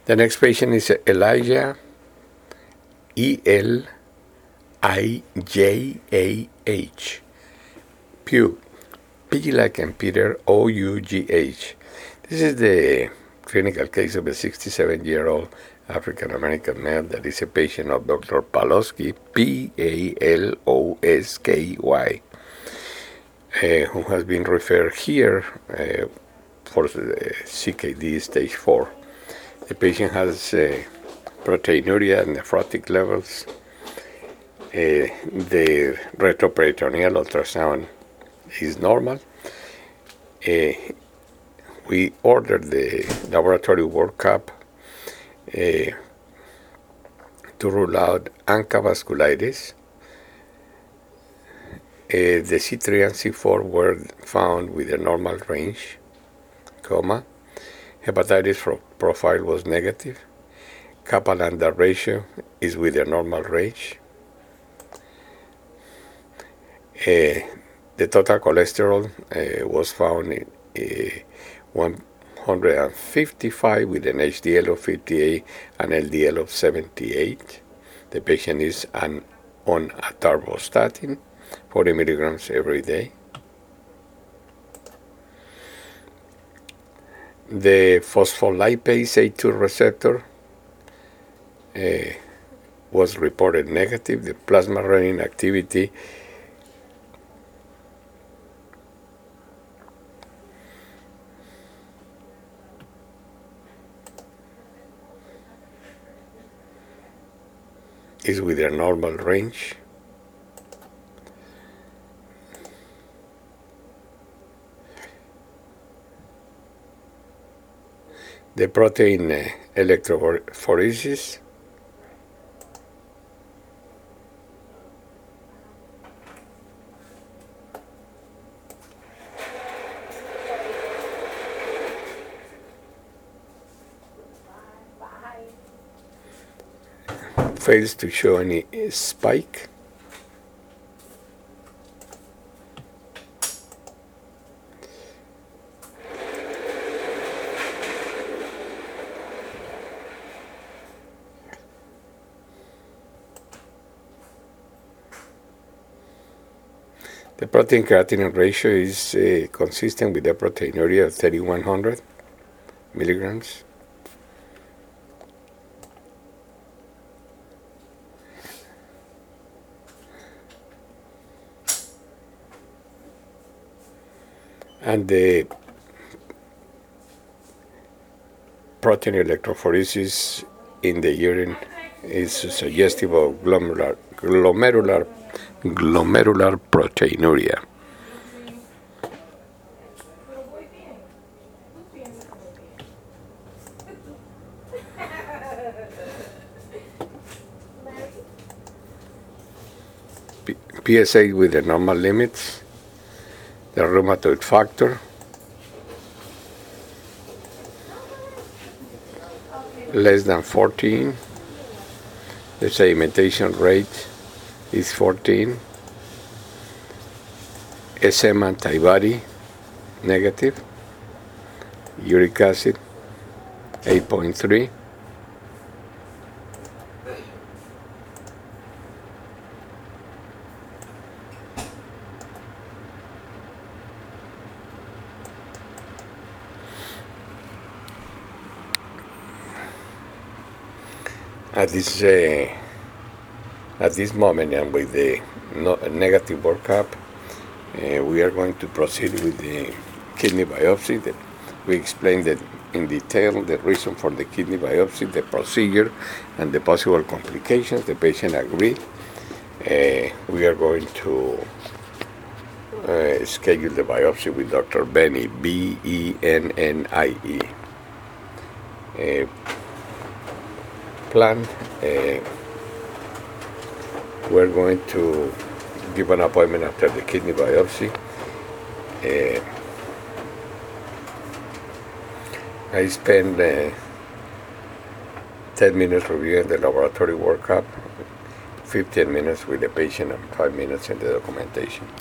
The next patient is Elijah, Elijah, Pugh, P like in Peter, Ough. This is the clinical case of a 67-year-old African-American male that is a patient of Dr. Palosky, Palosky, who has been referred here for CKD stage 4. The patient has proteinuria and nephrotic levels. The retroperitoneal ultrasound is normal. We ordered the laboratory workup to rule out ANCA vasculitis. The C3 and C4 were found with a normal range, hepatitis profile was negative. Kappa-Lambda ratio is with a normal range. The total cholesterol was found in 155 with an HDL of 58 and LDL of 78. The patient is on atorvastatin, 40 milligrams every day. The phospholipase A2 receptor was reported negative. The plasma renin activity is with a normal range. The protein electrophoresis fails to show any spike. The protein creatinine ratio is consistent with the proteinuria of 3,100 milligrams. And the protein electrophoresis in the urine is suggestive of glomerular proteinuria. PSA with the normal limits. The rheumatoid factor less than 14. The sedimentation rate is 14. SM antibody negative. Uric acid 8.3. At this moment, and with the negative workup, we are going to proceed with the kidney biopsy. We explained that in detail the reason for the kidney biopsy, the procedure, and the possible complications. The patient agreed. We are going to schedule the biopsy with Dr. Bennie, Bennie. Plan. We're going to give an appointment after the kidney biopsy. I spend 10 minutes reviewing the laboratory workup, 15 minutes with the patient, and 5 minutes in the documentation.